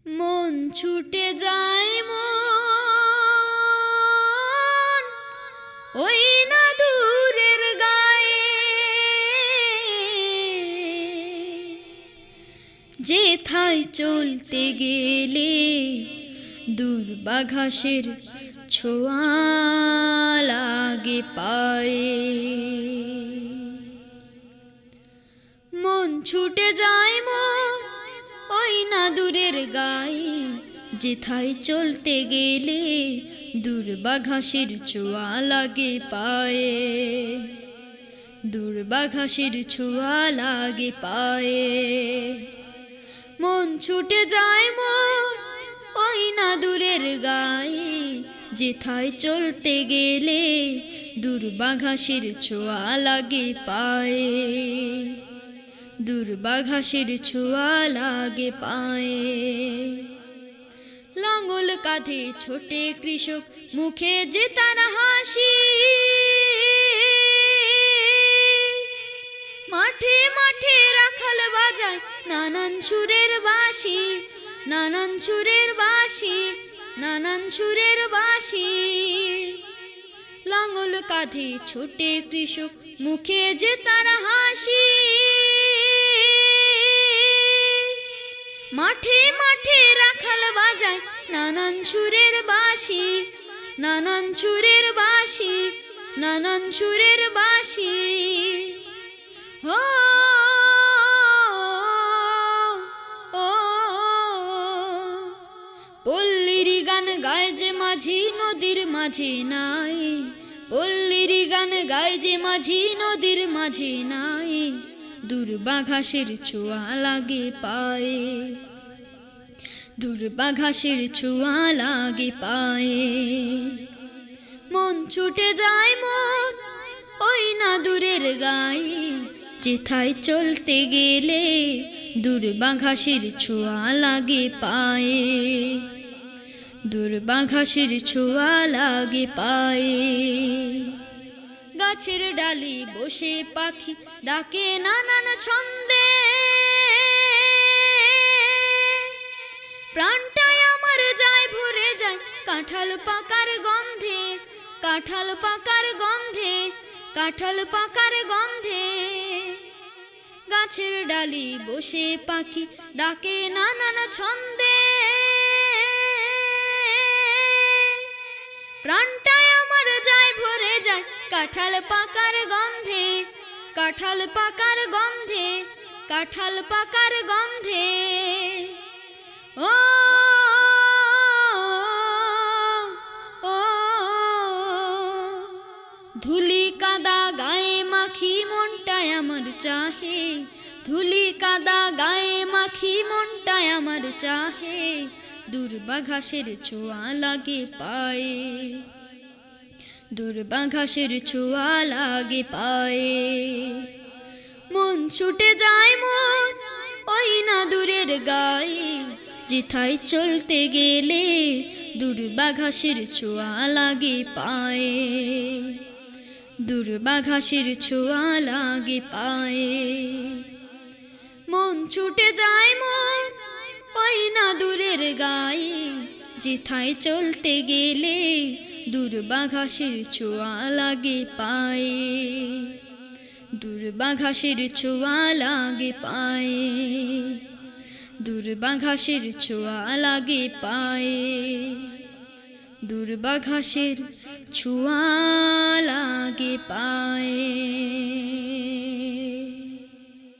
মন ছুটে যায় মন ওই না দূরের গায়ে, যেথায় চলতে গেলে দুর্বাঘাসের ছোঁয়া লাগে পায়ে। মন ছুটে যায় মন ওই না দূরের গায়ে, যেথায় চলতে গেলে দুর্বাঘাসের ছোঁয়া লাগে পায়ে, দুর্বাঘাসের ছোঁয়া লাগে পায়ে। মন ছুটে যায় মন ওই না দূরের গায়ে, যেথায় চলতে গেলে দুর্বাঘাসের ছোঁয়া লাগে পায়ে, দুর্বাঘাসের ছোঁয়া লাগে পায়ে। লাঙ্গল কাঁধে ছোটে কৃষক, মুখে যে তার হাসি, মাঠে মাঠে রাখাল বাজায় নানান সুরের বাঁশি, নানান সুরের বাঁশি, নানান সুরের বাঁশি। লাঙ্গল কাঁধে ছোটে কৃষক, মুখে যে তার হাসি, মাঠে মাঠে রাখাল বাজায় নানান সুরের বাঁশি, নানান সুরের বাঁশি, নানান সুরের বাঁশি। ও পল্লীর গান গায় যে মাঝি নদীর মাঝে নাই, পল্লীর গান গায় যে মাঝি নদীর মাঝে নাই, দুর্বাঘাসের ছোঁয়া লাগে পায়ে, দুর্বাঘাসের ছোঁয়া লাগে পায়ে। মন ছুটে যায় মন ওই না দূরের গায়ে, যেথায় চলতে গেলে দুর্বাঘাসের ছোঁয়া লাগে পায়ে, দুর্বাঘাসের ছোঁয়া লাগে পায়ে। গাছের ডালে বসে পাখি ডাকে নানান ছন্দে, প্রাণটাই আমার যায় ভরে যায় কাঁঠাল পাকার গন্ধে, কাঁঠাল পাকার গন্ধে, কাঁঠাল পাকার গন্ধে। গাছের ডালে বসে পাখি ডাকে নানান ছন্দে, প্রাণটাই আমার যায় ভরে যায় কাঁঠাল পাকার গন্ধে, কাঁঠাল পাকার গন্ধে, কাঁঠাল পাকার গন্ধে। ও ধুলি কাদা গায়ে মাখি মনটায় আমার চাহে, ধুলি কাদা গায়ে মাখি মনটায় আমার চাহে, দুর্বাঘাসের ছোঁয়া লাগে পায়ে, দুর্বাঘাসের ছোঁয়া লাগে পায়ে। মন ছুটে যায় মন ওই না দূরের গায়ে, যেথায় চলতে গেলে দুর্বাঘাসের ছোঁয়া লাগে পায়ে, দুর্বাঘাসের ছোঁয়া লাগে পায়ে। মন ছুটে যায় মন ওই না দূরের গায়ে, যেথায় চলতে গেলে দুর্বাঘাসের ছোঁয়া লাগে পায়ে, দুর্বাঘাসের ছোঁয়া লাগে পায়ে, দুর্বাঘাসের ছোঁয়া লাগে পায়ে, দুর্বাঘাসের ছোঁয়া লাগে পায়ে।